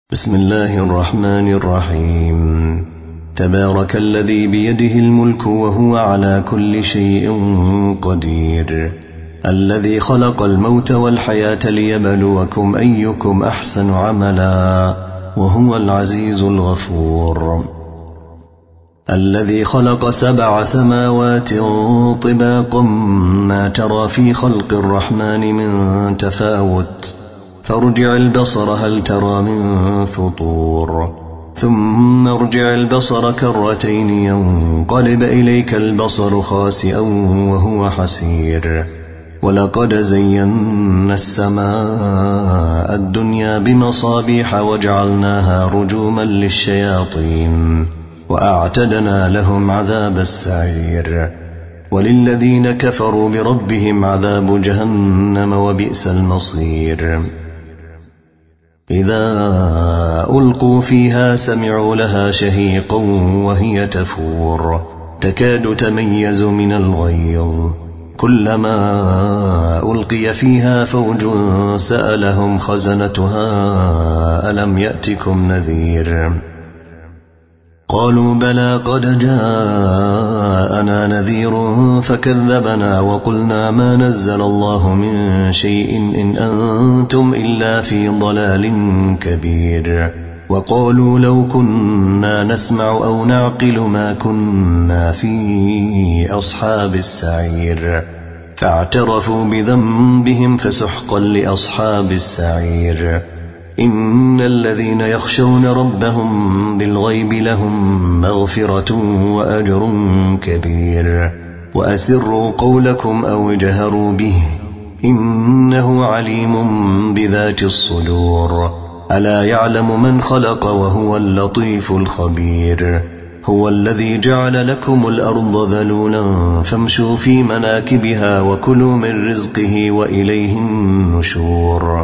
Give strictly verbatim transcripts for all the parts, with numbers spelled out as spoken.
بسم الله الرحمن الرحيم. تبارك الذي بيده الملك وهو على كل شيء قدير، الذي خلق الموت والحياة ليبلوكم أيكم أحسن عملا، وهو العزيز الغفور. الذي خلق سبع سماوات طباقا ما ترى في خلق الرحمن من تفاوت، فارجع البصر هل ترى من فطور، ثم ارجع البصر كرتين ينقلب إليك البصر خاسئا وهو حسير. ولقد زينا السماء الدنيا بمصابيح وجعلناها رجوما للشياطين وأعتدنا لهم عذاب السعير. وللذين كفروا بربهم عذاب جهنم وبئس المصير. إذا ألقوا فيها سمعوا لها شهيقا وهي تفور، تكاد تميز من الغيظ، كلما ألقي فيها فوج سألهم خزنتها ألم يأتكم نذير؟ قالوا بلى قد جاءنا نذير فكذبنا وقلنا ما نزل الله من شيء إن أنتم إلا في ضلال كبير. وقالوا لو كنا نسمع أو نعقل ما كنا في أصحاب السعير، فاعترفوا بذنبهم فسحقا لأصحاب السعير. إن الذين يخشون ربهم بالغيب لهم مغفرة وأجر كبير. وأسروا قولكم أو اجهروا به إنه عليم بذات الصدور. ألا يعلم من خلق وهو اللطيف الخبير. هو الذي جعل لكم الأرض ذلولا فامشوا في مناكبها وكلوا من رزقه وإليه النشور.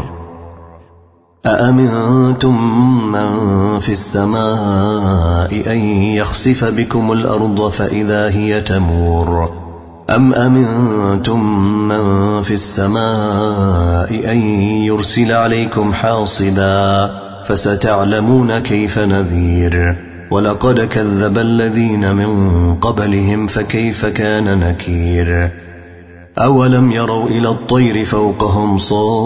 أأمنتم من في السماء أن يخسف بكم الأرض فإذا هي تمور، أم أمنتم من في السماء أن يرسل عليكم حاصبا فستعلمون كيف نذير. ولقد كذب الذين من قبلهم فكيف كان نكير. أولم يروا إلى الطير فوقهم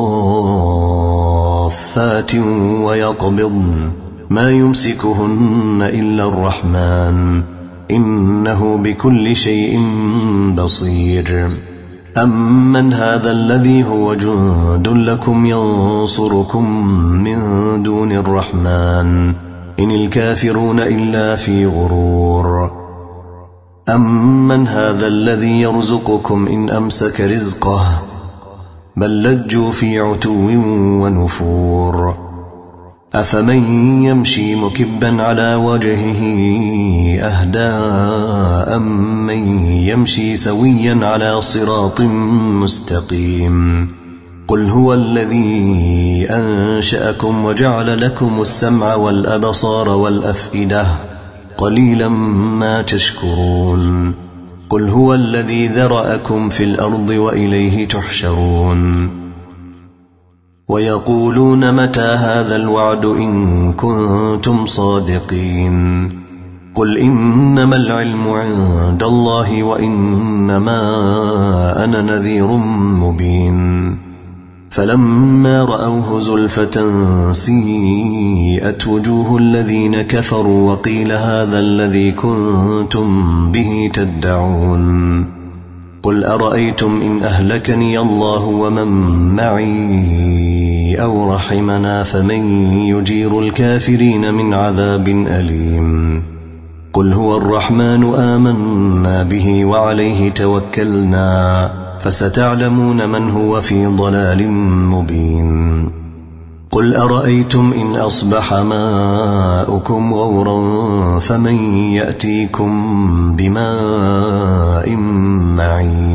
صافات ويقبضن ما يمسكهن إلا الرحمن إنه بكل شيء بصير. أمن هذا الذي هو جند لكم ينصركم من دون الرحمن إن الكافرون إلا في غرور. أمن هذا الذي يرزقكم إن أمسك رزقه بل لجوا في عتو ونفور. أفمن يمشي مكبا على وجهه أهدى أمن يمشي سويا على صراط مستقيم. قل هو الذي أنشأكم وجعل لكم السمع والأبصار والأفئدة قليلا ما تشكرون. قل هو الذي ذرأكم في الأرض وإليه تحشرون. ويقولون متى هذا الوعد إن كنتم صادقين. قل إنما العلم عند الله وإنما أنا نذير مبين. فلما رأوه زلفة سيئت وجوه الذين كفروا وقيل هذا الذي كنتم به تدعون. قل أرأيتم إن أهلكني الله ومن معي أو رحمنا فمن يجير الكافرين من عذاب أليم. قل هو الرحمن آمنا به وعليه توكلنا فستعلمون من هو في ضلال مبين. قل أرأيتم إن أصبح ماؤكم غورا فمن يأتيكم بماء معين.